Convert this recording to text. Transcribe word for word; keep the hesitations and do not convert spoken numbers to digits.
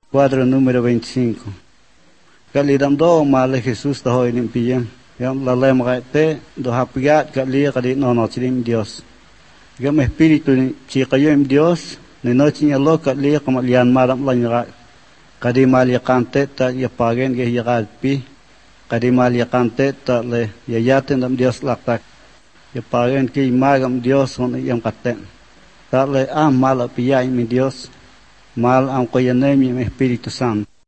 cuadro número veinticinco. Kalidam do male Jesús taho inim piyem. Yam la lem gaite do hapiat kali kali no no chilim Dios. Yam espíritu ni chikayem Dios ni no chinyalo kali kamalian maram lanya kadi mal yakante ta yapagen ge yagalpi kadi mal yakante ta le yayaten dam Dios laktak yapagen ki magam Dios on yam katen ta le am mal piyay mi Dios mal am koyanem mi Espíritu Santo.